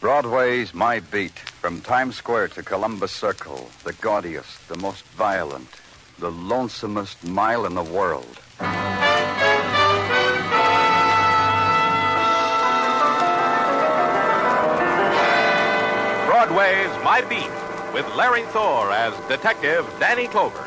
Broadway's my beat. From Times Square to Columbus Circle. The gaudiest, the most violent, the lonesomest mile in the world. Broadway's My Beat, with Larry Thor as Detective Danny Clover.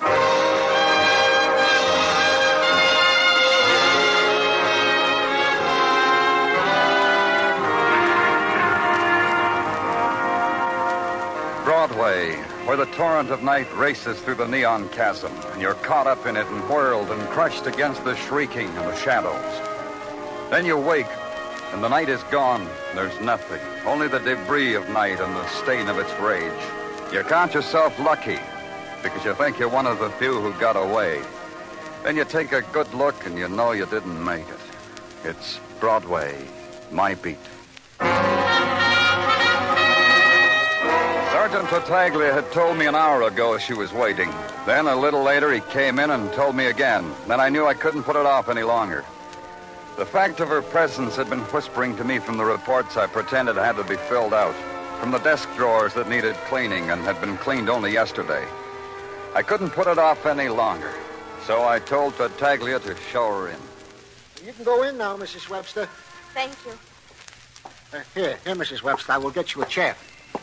Broadway, where the torrent of night races through the neon chasm, and you're caught up in it and whirled and crushed against the shrieking and the shadows. Then you wake, and the night is gone. There's nothing, only the debris of night and the stain of its rage. You count yourself lucky, because you think you're one of the few who got away. Then you take a good look, and you know you didn't make it. It's Broadway, my beat. Sergeant Tartaglia had told me an hour ago she was waiting. Then, a little later, he came in and told me again. Then I knew I couldn't put it off any longer. The fact of her presence had been whispering to me from the reports I pretended had to be filled out, from the desk drawers that needed cleaning and had been cleaned only yesterday. I couldn't put it off any longer, so I told Tartaglia to show her in. You can go in now, Mrs. Webster. Thank you. Here, Mrs. Webster. I will get you a chair.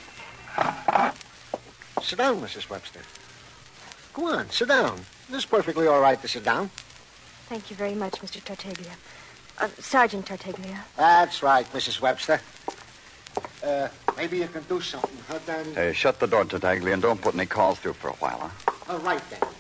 Sit down, Mrs. Webster. Go on, sit down. This is perfectly all right to sit down. Thank you very much, Mr. Tartaglia. Sergeant Tartaglia. That's right, Mrs. Webster. Maybe you can do something, huh, Danny? Hey, shut the door, Tartaglia, and don't put any calls through for a while, huh? All right, then.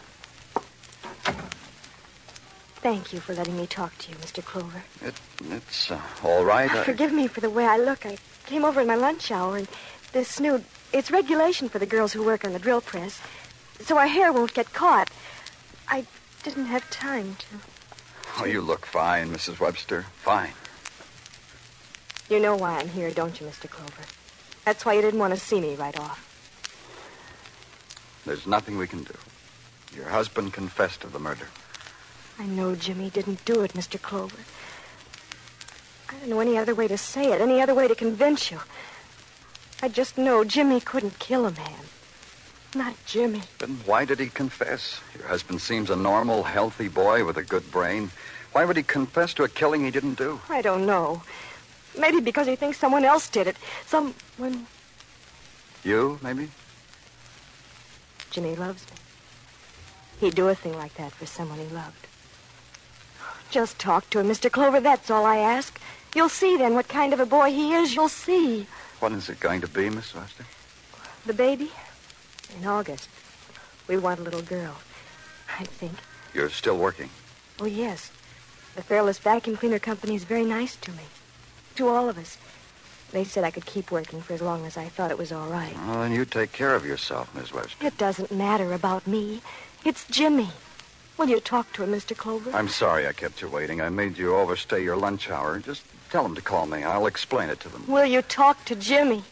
Thank you for letting me talk to you, Mr. Clover. It's all right. Forgive me for the way I look. I came over in my lunch hour, and this snood, it's regulation for the girls who work on the drill press, so our hair won't get caught. I didn't have time to... Oh, you look fine, Mrs. Webster. Fine. You know why I'm here, don't you, Mr. Clover? That's why you didn't want to see me right off. There's nothing we can do. Your husband confessed to the murder. I know Jimmy didn't do it, Mr. Clover. I don't know any other way to say it, any other way to convince you. I just know Jimmy couldn't kill a man. Not Jimmy. Then why did he confess? Your husband seems a normal, healthy boy with a good brain. Why would he confess to a killing he didn't do? I don't know. Maybe because he thinks someone else did it. Someone... You, maybe? Jimmy loves me. He'd do a thing like that for someone he loved. Just talk to him, Mr. Clover. That's all I ask. You'll see then what kind of a boy he is. You'll see. When is it going to be, Miss Webster? The baby? In August. We want a little girl, I think. You're still working? Oh, yes. The Fairless Vacuum Cleaner Company is very nice to me. To all of us. They said I could keep working for as long as I thought it was all right. Well, then you take care of yourself, Miss Webster. It doesn't matter about me. It's Jimmy. Will you talk to him, Mr. Clover? I'm sorry I kept you waiting. I made you overstay your lunch hour. Just tell him to call me. I'll explain it to them. Will you talk to Jimmy?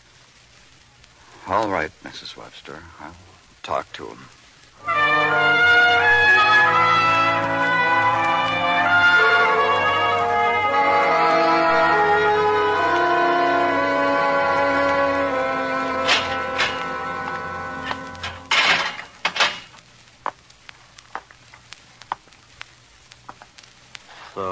All right, Mrs. Webster. I'll talk to him. So,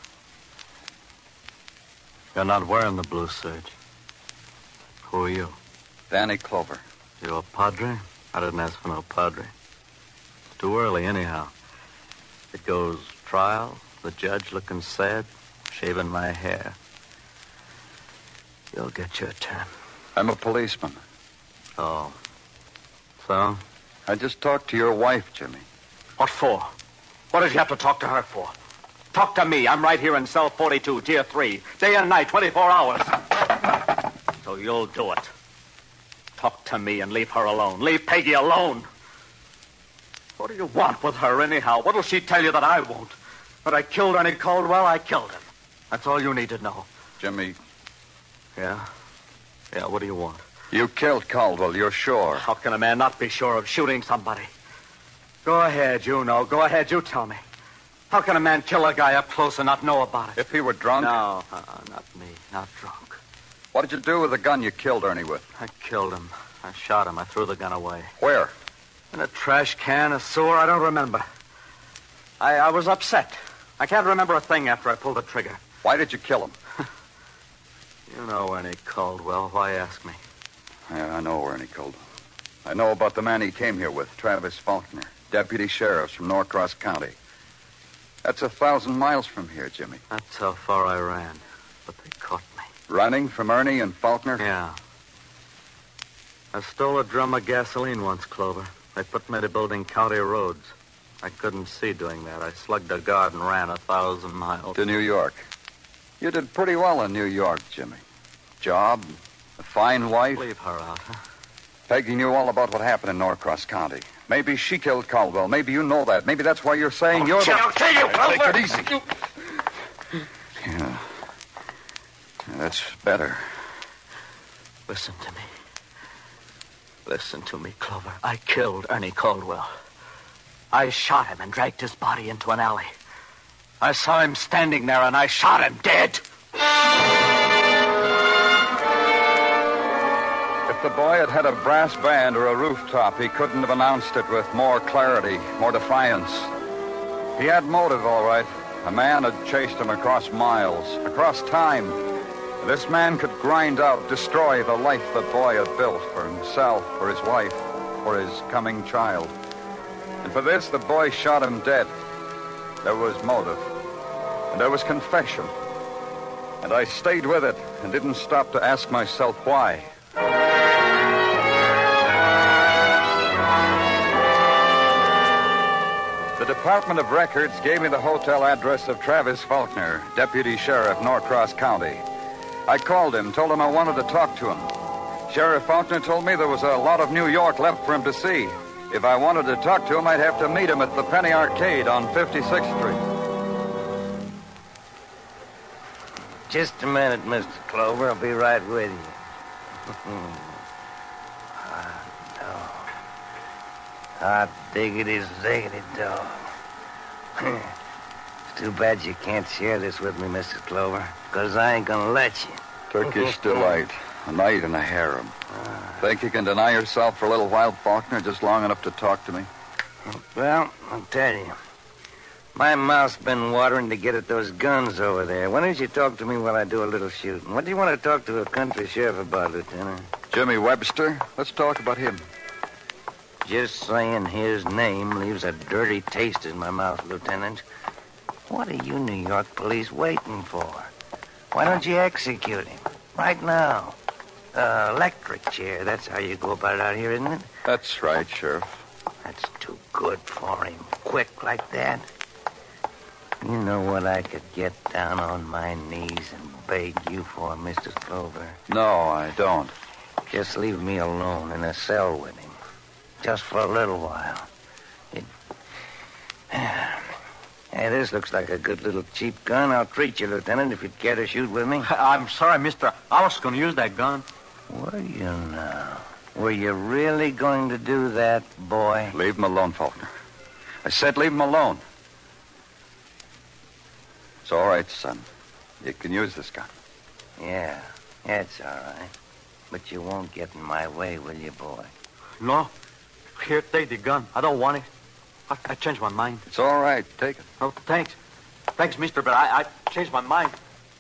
you're not wearing the blue serge. Who are you? Danny Clover. You a padre? I didn't ask for no padre. It's too early, anyhow. It goes trial, the judge looking sad, shaving my hair. You'll get your turn. I'm a policeman. Oh. So? I just talked to your wife, Jimmy. What for? What did you have to talk to her for? Talk to me. I'm right here in cell 42, tier 3. Day and night, 24 hours. So you'll do it. Talk to me and leave her alone. Leave Peggy alone. What do you want with her, anyhow? What'll she tell you that I won't? That I killed Ernie Caldwell? I killed him. That's all you need to know. Jimmy. Yeah? Yeah, what do you want? You killed Caldwell, you're sure? How can a man not be sure of shooting somebody? Go ahead, you know. Go ahead, you tell me. How can a man kill a guy up close and not know about it? If he were drunk? No, not me. Not drunk. What did you do with the gun you killed Ernie with? I killed him. I shot him. I threw the gun away. Where? In a trash can, a sewer, I don't remember. I was upset. I can't remember a thing after I pulled the trigger. Why did you kill him? You know Ernie Caldwell. Why ask me? Yeah, I know Ernie Caldwell. I know about the man he came here with, Travis Faulkner, deputy sheriff from Norcross County. That's 1,000 miles from here, Jimmy. That's how far I ran. But they caught me. Running from Ernie and Faulkner? Yeah. I stole a drum of gasoline once, Clover. They put me to building county roads. I couldn't see doing that. I slugged a guard and ran 1,000 miles. To New York. You did pretty well in New York, Jimmy. Job, a fine wife. Leave her out, huh? Peggy knew all about what happened in Norcross County. Maybe she killed Caldwell. Maybe you know that. Maybe that's why you're saying you're the... I'll kill you, Clover! Take it easy. Yeah. That's better. Listen to me. Listen to me, Clover. I killed Ernie Caldwell. I shot him and dragged his body into an alley. I saw him standing there, and I shot him dead. If the boy had had a brass band or a rooftop, he couldn't have announced it with more clarity, more defiance. He had motive, all right. A man had chased him across miles, across time. This man could grind out, destroy the life the boy had built for himself, for his wife, for his coming child. And for this, the boy shot him dead. There was motive. And there was confession. And I stayed with it and didn't stop to ask myself why. The Department of Records gave me the hotel address of Travis Faulkner, deputy sheriff, Norcross County. I called him, told him I wanted to talk to him. Sheriff Faulkner told me there was a lot of New York left for him to see. If I wanted to talk to him, I'd have to meet him at the Penny Arcade on 56th Street. Just a minute, Mr. Clover. I'll be right with you. Hot diggity, ziggity dog. It's too bad you can't share this with me, Mr. Clover, because I ain't gonna let you. Turkish delight. A night in a harem. Think you can deny yourself for a little while, Faulkner, just long enough to talk to me? Well, I'll tell you. My mouth's been watering to get at those guns over there. Why don't you talk to me while I do a little shooting? What do you want to talk to a country sheriff about, Lieutenant? Jimmy Webster. Let's talk about him. Just saying his name leaves a dirty taste in my mouth, Lieutenant. What are you New York police waiting for? Why don't you execute him? Right now. Electric chair, that's how you go about it out here, isn't it? That's right, Sheriff. That's too good for him. Quick like that. You know what I could get down on my knees and beg you for, Mr. Clover? No, I don't. Just leave me alone in a cell with him. Just for a little while. Hey, this looks like a good little cheap gun. I'll treat you, Lieutenant, if you'd care to shoot with me. I'm sorry, mister. I was going to use that gun. Were you now? Were you really going to do that, boy? Leave him alone, Faulkner. I said leave him alone. It's all right, son. You can use this gun. Yeah, it's all right. But you won't get in my way, will you, boy? No. Here, take the gun. I don't want it. I changed my mind. It's all right. Take it. Oh, thanks. Thanks, mister, but I changed my mind.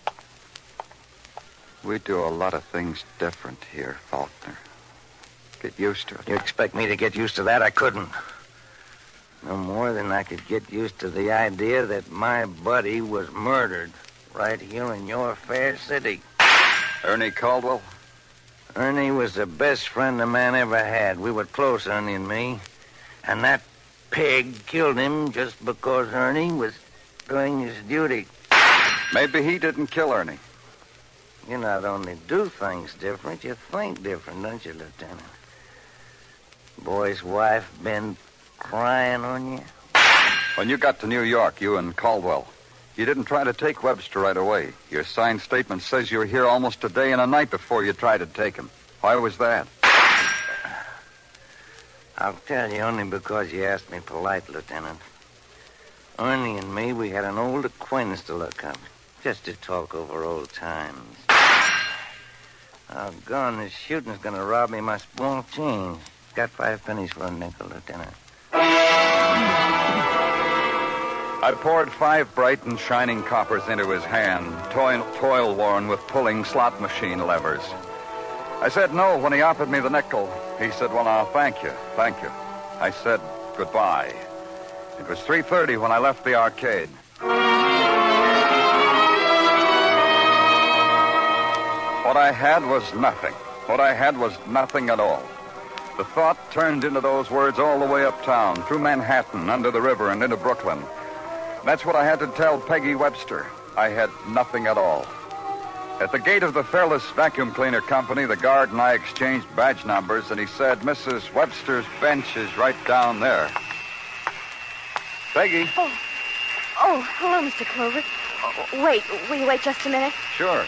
We do a lot of things different here, Faulkner. Get used to it. You expect me to get used to that? I couldn't. No more than I could get used to the idea that my buddy was murdered right here in your fair city. Ernie Caldwell? Ernie was the best friend a man ever had. We were close, Ernie and me. And that pig killed him just because Ernie was doing his duty. Maybe he didn't kill Ernie. You not only do things different, you think different, don't you, Lieutenant? Boy's wife been crying on you? When you got to New York, you and Caldwell, you didn't try to take Webster right away. Your signed statement says you were here almost a day and a night before you tried to take him. Why was that? I'll tell you only because you asked me polite, Lieutenant. Ernie and me, we had an old acquaintance to look up, just to talk over old times. Doggone, this shooting's gonna rob me of my small change. Got 5 pennies for a nickel, Lieutenant. I poured 5 bright and shining coppers into his hand, toil-worn with pulling slot machine levers. I said no when he offered me the nickel. He said, well, now, thank you. I said goodbye. It was 3:30 when I left the arcade. What I had was nothing. What I had was nothing at all. The thought turned into those words all the way uptown, through Manhattan, under the river, and into Brooklyn. That's what I had to tell Peggy Webster. I had nothing at all. At the gate of the Fairless Vacuum Cleaner Company, the guard and I exchanged badge numbers, and he said, Mrs. Webster's bench is right down there. Peggy? Oh, hello, Mr. Clover. Oh, wait, will you wait just a minute? Sure.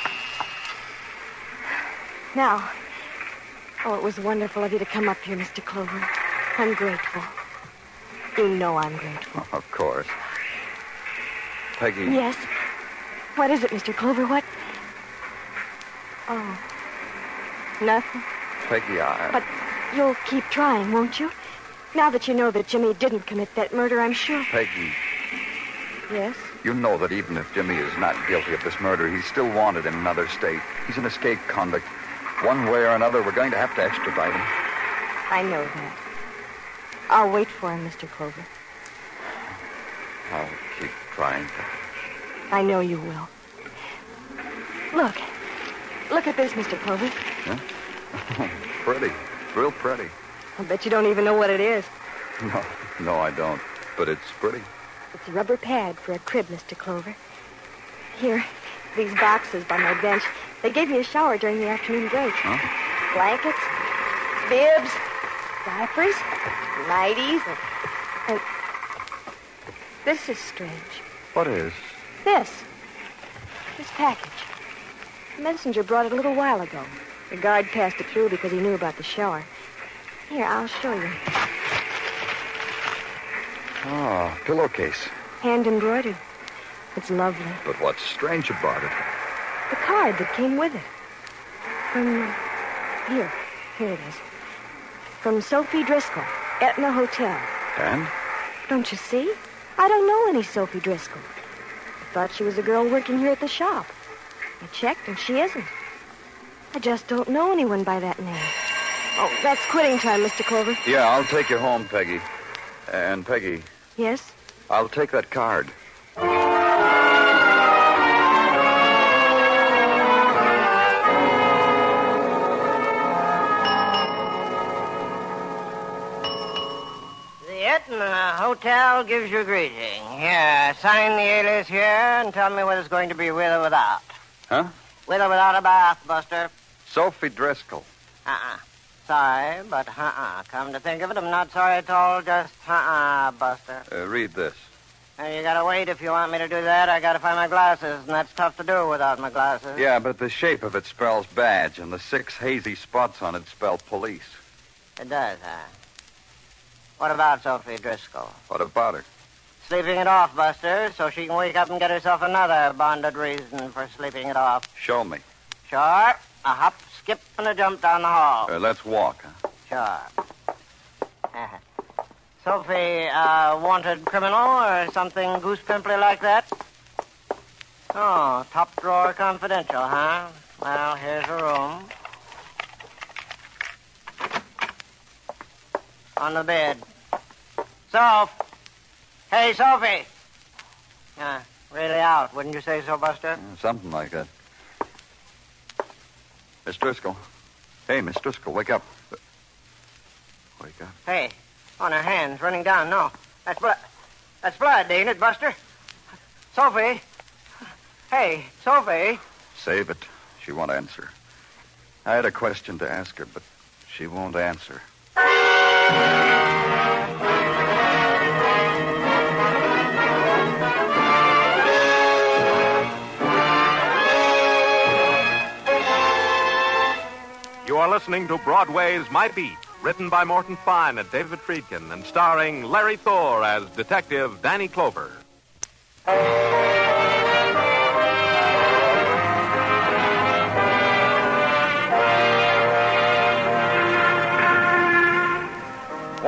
Now. Oh, it was wonderful of you to come up here, Mr. Clover. I'm grateful. You know I'm grateful. Of course. Peggy. Yes? What is it, Mr. Clover? What? Oh. Nothing? Peggy, But you'll keep trying, won't you? Now that you know that Jimmy didn't commit that murder, I'm sure. Peggy. Yes? You know that even if Jimmy is not guilty of this murder, he's still wanted in another state. He's an escaped convict. One way or another, we're going to have to extradite him. I know that. I'll wait for him, Mr. Clover. I'll keep trying. I know you will. Look. Look at this, Mr. Clover. Huh? Pretty. Real pretty. I bet you don't even know what it is. No, I don't. But it's pretty. It's a rubber pad for a crib, Mr. Clover. Here, these boxes by my bench. They gave me a shower during the afternoon break. Huh? Blankets, bibs, diapers, nighties, and... This is strange. What is? This package. The messenger brought it a little while ago. The guard passed it through because he knew about the shower. Here, I'll show you. Oh, pillowcase. Hand embroidered. It's lovely. But what's strange about it? The card that came with it. Here it is. From Sophie Driscoll, Etna Hotel. And? Don't you see? I don't know any Sophie Driscoll. I thought she was a girl working here at the shop. I checked, and she isn't. I just don't know anyone by that name. Oh, that's quitting time, Mr. Clover. Yeah, I'll take you home, Peggy. And Peggy, Yes? I'll take that card. The Etna Hotel gives you greeting. Here, sign the alias here and tell me whether it's going to be with or without. Huh? With or without a bath, Buster? Sophie Driscoll. Sorry, but Come to think of it, I'm not sorry at all, just Buster. Read this. And you gotta wait if you want me to do that. I gotta find my glasses, and that's tough to do without my glasses. Yeah, but the shape of it spells badge, and the 6 hazy spots on it spell police. It does, huh? What about Sophie Driscoll? What about her? Sleeping it off, Buster, so she can wake up and get herself another bonded reason for sleeping it off. Show me. Sure. A hop, skip, and a jump down the hall. Let's walk, huh? Sure. Sophie, wanted criminal or something goose-pimply like that? Oh, top drawer confidential, huh? Well, here's a room. On the bed. Soph! Hey, Sophie! Really out, wouldn't you say so, Buster? Something like that. Miss Driscoll. Hey, Miss Driscoll, wake up. Wake up. Hey, on her hands, running down. No, that's blood. That's blood, ain't it, Buster? Sophie. Hey, Sophie. Save it. She won't answer. I had a question to ask her, but she won't answer. You are listening to Broadway's My Beat, written by Morton Fine and David Friedkin, and starring Larry Thor as Detective Danny Clover.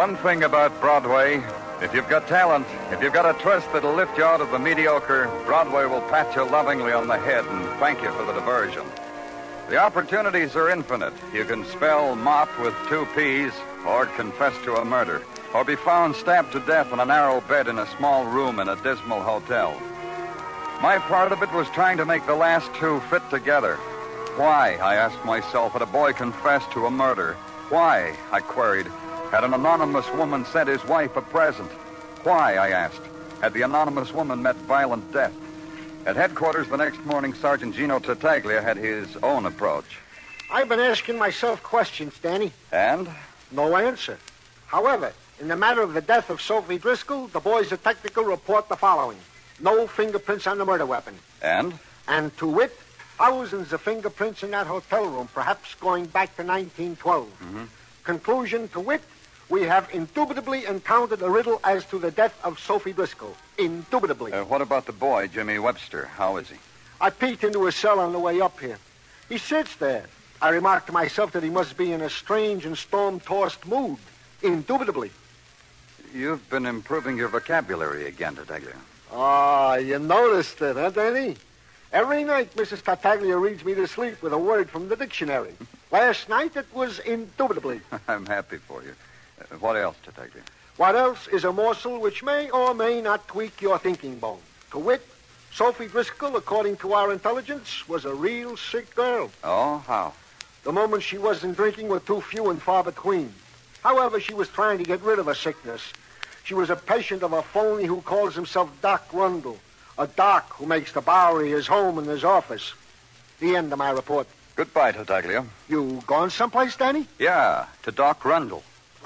One thing about Broadway, if you've got talent, if you've got a twist that'll lift you out of the mediocre, Broadway will pat you lovingly on the head and thank you for the diversion. The opportunities are infinite. You can spell mop with 2 P's, or confess to a murder, or be found stabbed to death on a narrow bed in a small room in a dismal hotel. My part of it was trying to make the last 2 fit together. Why, I asked myself, had a boy confessed to a murder? Why, I queried, had an anonymous woman sent his wife a present? Why, I asked, had the anonymous woman met violent death? At headquarters the next morning, Sergeant Gino Tartaglia had his own approach. I've been asking myself questions, Danny. And? No answer. However, in the matter of the death of Sophie Driscoll, the boys at Technical report the following. No fingerprints on the murder weapon. And? And to wit, thousands of fingerprints in that hotel room, perhaps going back to 1912. Mm-hmm. Conclusion to wit, we have indubitably encountered a riddle as to the death of Sophie Driscoll. Indubitably. What about the boy, Jimmy Webster? How is he? I peeked into his cell on the way up here. He sits there. I remarked to myself that he must be in a strange and storm-tossed mood. Indubitably. You've been improving your vocabulary again, Tartaglia. Ah, you noticed it, huh, Danny? Every night, Mrs. Tartaglia reads me to sleep with a word from the dictionary. Last night, it was indubitably. I'm happy for you. What else, Tartaglia? What else is a morsel which may or may not tweak your thinking bone? To wit, Sophie Driscoll, according to our intelligence, was a real sick girl. Oh, how? The moments she wasn't drinking were too few and far between. However, she was trying to get rid of her sickness. She was a patient of a phony who calls himself Doc Rundle. A doc who makes the Bowery his home and his office. The end of my report. Goodbye, Tartaglia. You gone someplace, Danny? Yeah, to Doc Rundle.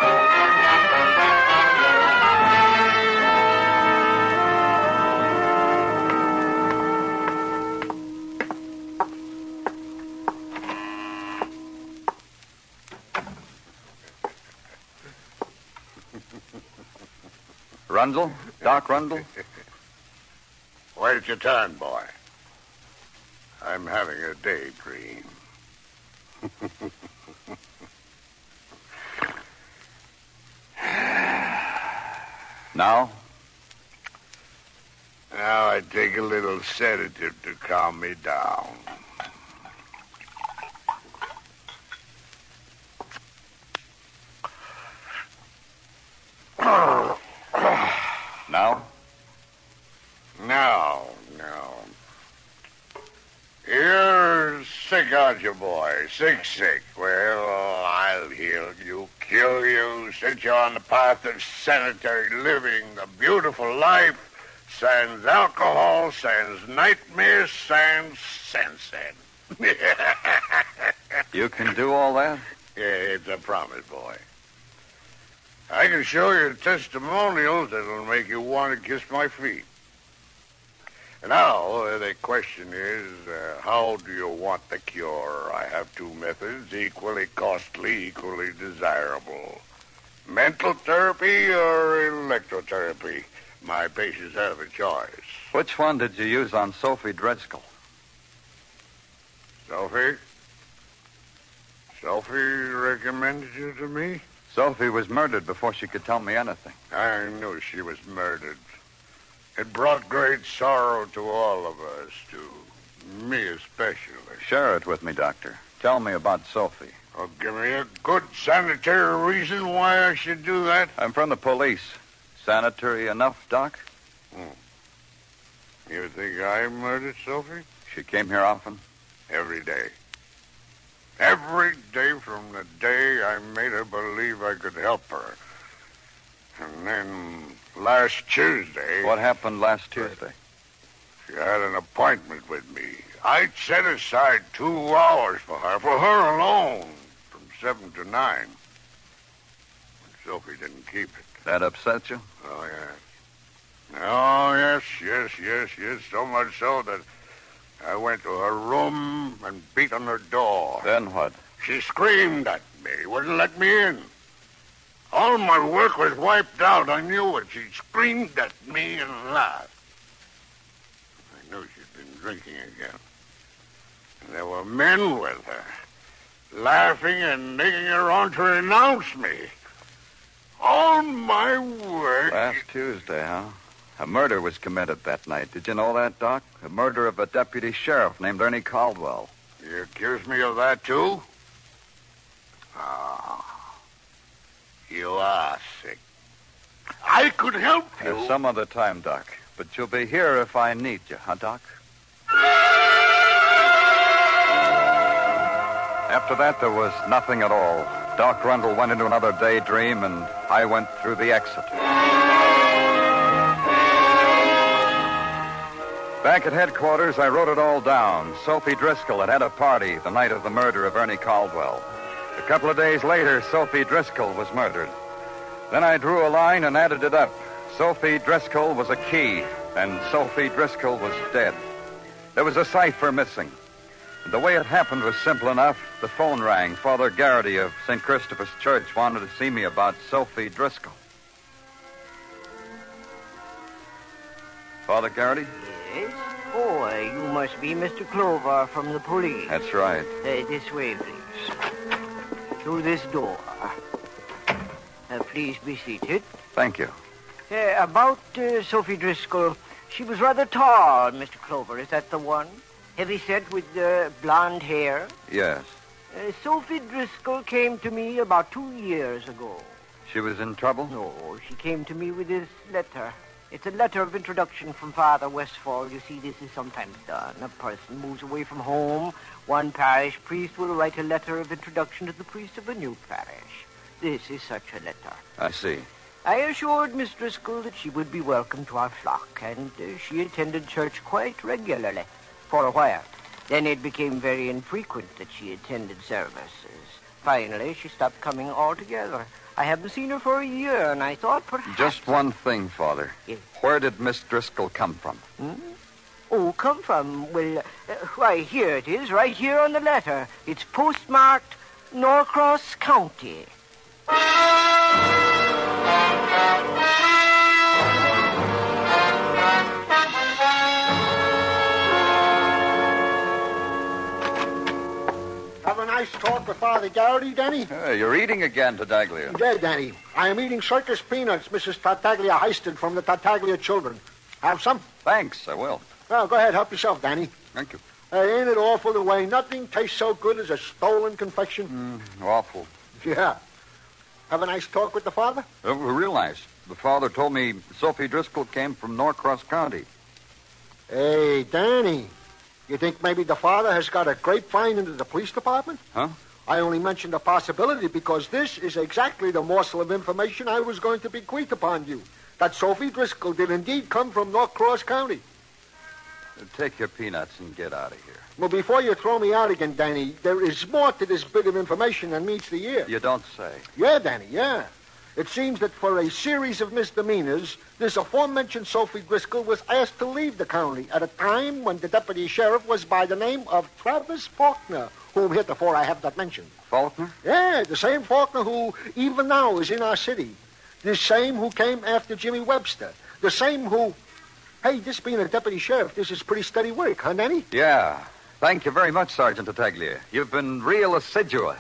Rundle? Doc Rundle? Wait your turn, boy. I'm having a daydream. Now? Now I take a little sedative to calm me down. Now? No. You're sick, aren't you, boy? Sick. Well, I'll heal you, kill you, set you on the path of sanitary living, the beautiful life, sans alcohol, sans nightmares, sans sunset. You can do all that? Yeah, it's a promise, boy. I can show you testimonials that'll make you want to kiss my feet. Now, the question is, how do you want the cure? I have 2 methods, equally costly, equally desirable. Mental therapy or electrotherapy? My patients have a choice. Which one did you use on Sophie Driscoll? Sophie? Sophie recommended you to me? Sophie was murdered before she could tell me anything. I knew she was murdered. It brought great sorrow to all of us, to me especially. Share it with me, Doctor. Tell me about Sophie. Oh, give me a good sanitary reason why I should do that. I'm from the police. Sanitary enough, Doc? You think I murdered Sophie? She came here often? Every day. Every day from the day I made her believe I could help her. And then last Tuesday... What happened last Tuesday? She had an appointment with me. I'd set aside 2 hours for her alone, from 7 to 9. But Sophie didn't keep it. That upset you? Oh, yes. Oh, yes. So much so that I went to her room and beat on her door. Then what? She screamed at me, wouldn't let me in. All my work was wiped out. I knew it. She screamed at me and laughed. I knew she'd been drinking again. And there were men with her, laughing and egging her on to renounce me. On my word. Last Tuesday, huh? A murder was committed that night. Did you know that, Doc? A murder of a deputy sheriff named Ernie Caldwell. You accuse me of that, too? Ah. You are sick. I could help you. Some other time, Doc. But you'll be here if I need you, huh, Doc? After that, there was nothing at all. Doc Rundle went into another daydream, and I went through the exit. Back at headquarters, I wrote it all down. Sophie Driscoll had had a party the night of the murder of Ernie Caldwell. A couple of days later, Sophie Driscoll was murdered. Then I drew a line and added it up. Sophie Driscoll was a key, and Sophie Driscoll was dead. There was a cipher missing. The way it happened was simple enough. The phone rang. Father Garrity of St. Christopher's Church wanted to see me about Sophie Driscoll. Father Garrity? Yes? Oh, you must be Mr. Clover from the police. That's right. This way, please. Through this door. Please be seated. Thank you. About Sophie Driscoll, she was rather tall, Mr. Clover. Is that the one? Heavy set with blonde hair? Yes. Sophie Driscoll came to me about 2 years ago. She was in trouble? No, she came to me with this letter. It's a letter of introduction from Father Westfall. You see, this is sometimes done. A person moves away from home. One parish priest will write a letter of introduction to the priest of a new parish. This is such a letter. I see. I assured Miss Driscoll that she would be welcome to our flock, and she attended church quite regularly for a while. Then it became very infrequent that she attended services. Finally, she stopped coming altogether. I haven't seen her for a year, and I thought perhaps... Just one thing, Father. Yes. Where did Miss Driscoll come from? Oh, come from? Well, why, here it is, right here on the letter. It's postmarked Norcross County. Have a nice talk with Father Garrity, Danny? You're eating again, Tartaglia. Yeah, Danny. I am eating circus peanuts Mrs. Tartaglia heisted from the Tartaglia children. Have some? Thanks, I will. Well, go ahead. Help yourself, Danny. Thank you. Ain't it awful the way nothing tastes so good as a stolen confection? Awful. Yeah. Have a nice talk with the father? Real nice. The father told me Sophie Driscoll came from Norcross County. Hey, Danny. You think maybe the father has got a grapevine into the police department? Huh? I only mentioned the possibility because this is exactly the morsel of information I was going to bequeath upon you. That Sophie Driscoll did indeed come from Norcross County. Take your peanuts and get out of here. Well, before you throw me out again, Danny, there is more to this bit of information than meets the ear. You don't say. Yeah, Danny, yeah. It seems that for a series of misdemeanors, this aforementioned Sophie Driscoll was asked to leave the county at a time when the deputy sheriff was by the name of Travis Faulkner, whom heretofore I have not mentioned. Faulkner? Yeah, the same Faulkner who even now is in our city. The same who came after Jimmy Webster. The same who... Hey, this being a deputy sheriff, this is pretty steady work, huh, Danny? Yeah. Thank you very much, Sergeant Tartaglia. You've been real assiduous.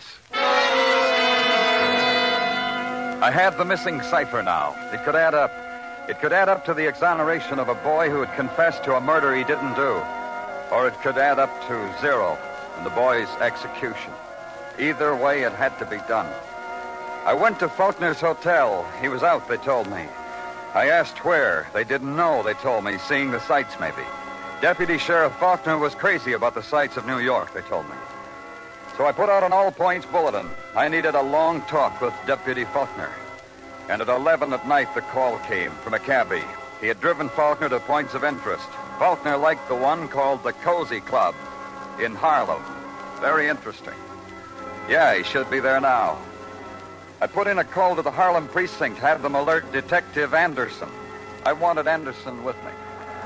I had the missing cipher now. It could add up. It could add up to the exoneration of a boy who had confessed to a murder he didn't do. Or it could add up to 0 and the boy's execution. Either way, it had to be done. I went to Faulkner's hotel. He was out, they told me. I asked where. They didn't know, they told me, seeing the sights maybe. Deputy Sheriff Faulkner was crazy about the sights of New York, they told me. So I put out an all-points bulletin. I needed a long talk with Deputy Faulkner. And at 11 at night, the call came from a cabbie. He had driven Faulkner to points of interest. Faulkner liked the one called the Cozy Club in Harlem. Very interesting. Yeah, he should be there now. I put in a call to the Harlem precinct, have them alert Detective Anderson. I wanted Anderson with me.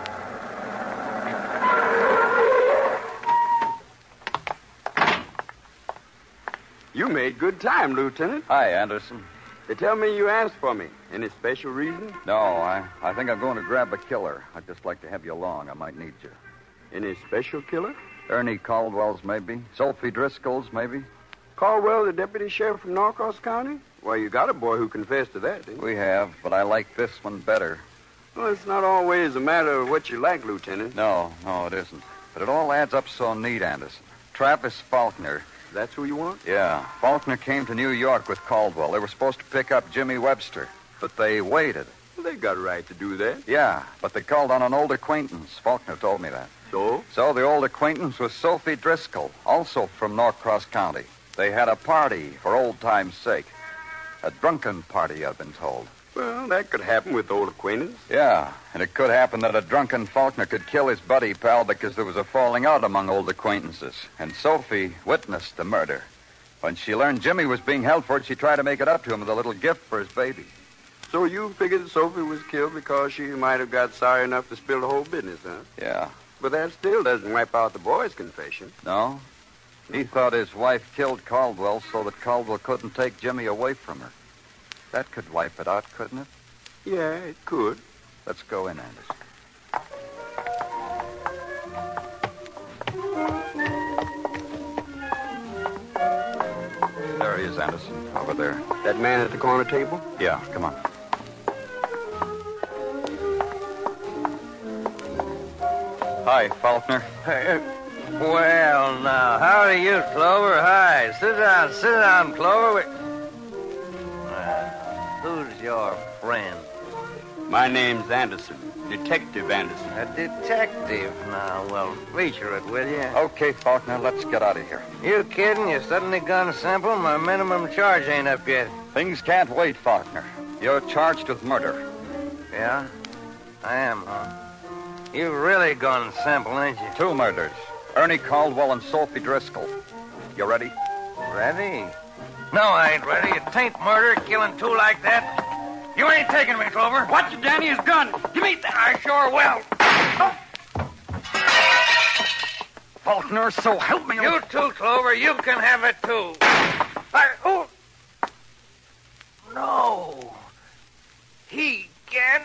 You made good time, Lieutenant. Hi, Anderson. They tell me you asked for me. Any special reason? No, I think I'm going to grab a killer. I'd just like to have you along. I might need you. Any special killer? Ernie Caldwell's, maybe. Sophie Driscoll's, maybe. Caldwell the deputy sheriff from Norcross County? Well, you got a boy who confessed to that, didn't you? We have, but I like this one better. Well, it's not always a matter of what you like, Lieutenant. No, it isn't. But it all adds up so neat, Anderson. Travis Faulkner. That's who you want? Yeah. Faulkner came to New York with Caldwell. They were supposed to pick up Jimmy Webster, but they waited. Well, they got a right to do that. Yeah, but they called on an old acquaintance. Faulkner told me that. So? So the old acquaintance was Sophie Driscoll, also from Norcross County. They had a party for old time's sake. A drunken party, I've been told. Well, that could happen with old acquaintance. Yeah, and it could happen that a drunken Faulkner could kill his buddy pal because there was a falling out among old acquaintances. And Sophie witnessed the murder. When she learned Jimmy was being held for it, she tried to make it up to him with a little gift for his baby. So you figured Sophie was killed because she might have got sorry enough to spill the whole business, huh? Yeah. But that still doesn't wipe out the boy's confession. No? He thought his wife killed Caldwell so that Caldwell couldn't take Jimmy away from her. That could wipe it out, couldn't it? Yeah, it could. Let's go in, Anderson. There he is, Anderson, over there. That man at the corner table? Yeah, come on. Hi, Faulkner. Well, now, how do you, Clover? Hi. Sit down, Clover. Who's your friend? My name's Anderson. Detective Anderson. A detective? Now, well, feature it, will you? Okay, Faulkner, let's get out of here. You kidding? You suddenly gone simple? My minimum charge ain't up yet. Things can't wait, Faulkner. You're charged with murder. Yeah? I am, huh? You've really gone simple, ain't you? 2 murders. Ernie Caldwell and Sophie Driscoll. You ready? Ready? No, I ain't ready. It ain't murder, killing 2 like that. You ain't taking me, Clover. Watch it, Danny. His gun. Give me that. I sure will. Faulkner, so help me. You too, Clover. You can have it, too. No. He can't.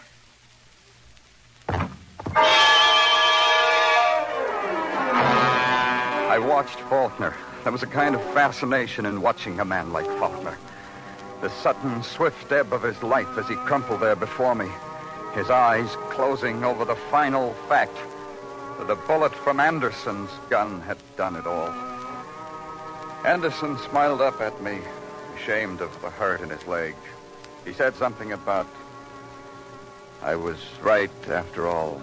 I watched Faulkner. There was a kind of fascination in watching a man like Faulkner. The sudden, swift ebb of his life as he crumpled there before me. His eyes closing over the final fact that a bullet from Anderson's gun had done it all. Anderson smiled up at me, ashamed of the hurt in his leg. He said something about, I was right after all.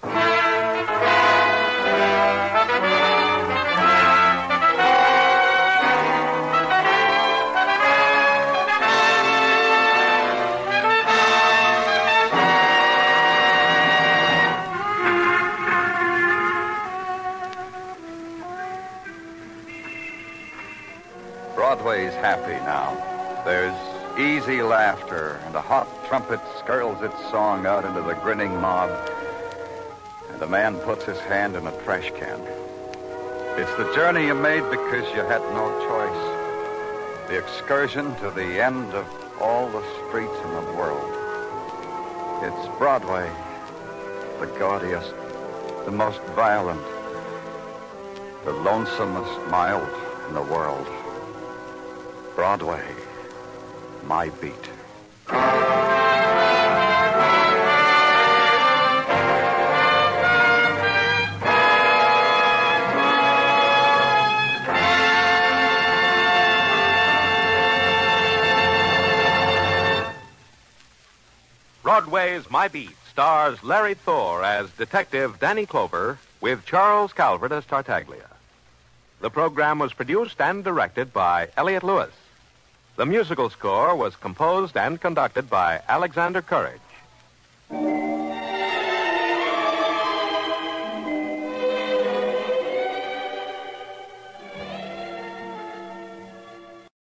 Broadway's happy now. There's easy laughter, and a hot trumpet skirls its song out into the grinning mob, and a man puts his hand in a trash can. It's the journey you made because you had no choice. The excursion to the end of all the streets in the world. It's Broadway, the gaudiest, the most violent, the lonesomest mile in the world. Broadway, my beat. Broadway's My Beat stars Larry Thor as Detective Danny Clover with Charles Calvert as Tartaglia. The program was produced and directed by Elliott Lewis. The musical score was composed and conducted by Alexander Courage.